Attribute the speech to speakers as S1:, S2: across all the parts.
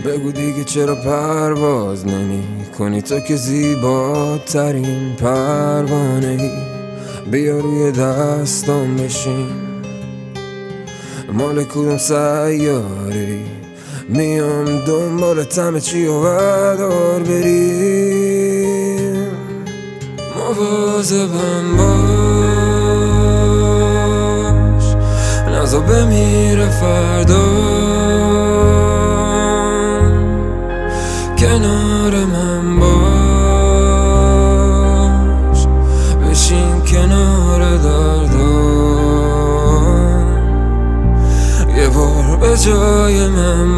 S1: بگو دیگه چرا پرواز نمی کنی تو که زیباترین پروانه ای. بیا روی دستم بشین، مال کدوم سیاری میام دنبالت، همه چی و بردار بریم. مواظبم باش، نزا بمیره فردا، کنار من باش، بشین کنار دردم، یه بار به جای من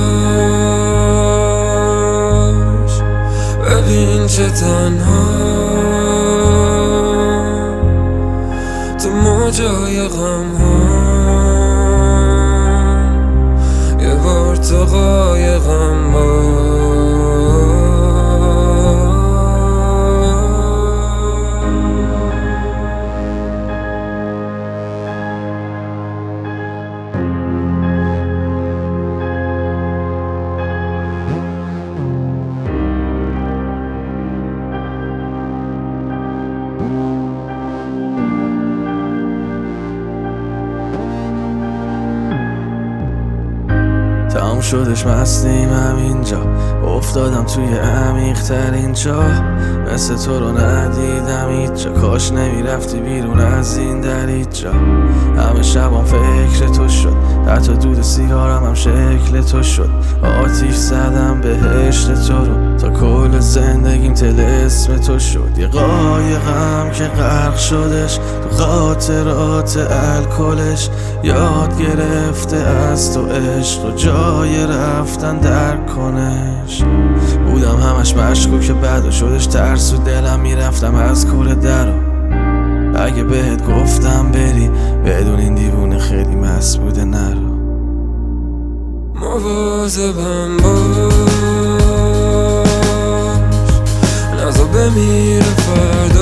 S1: باش، ببین چه تنها تو موجای غم ها، یه بار تو قایقم باش.
S2: تموم شدش مستیم همینجا، افتادم توی عمیق ترین جا، مثل تو رو ندیدم هیچ جا، کاش نمیرفتی بیرون از این دریچا. همه شبام فکر تو شد، حتی دود سیگارم هم شکل تو شد، آتیش زدم بهشت تو رو، تا کل زندگیم طلسم تو شد. یه قایقم که غرق شدش تو خاطرات الکلش، یاد گرفته از تو عشق و جای رفتن در کنش. بودم همش مشکوک بعد شدش ترس و دلم میرفتم از کوره درو. اگه بهت گفتم بری بدون این دیوونه خیلی مست بوده نرو.
S1: مواظبم باش، نزا بمیره فردا،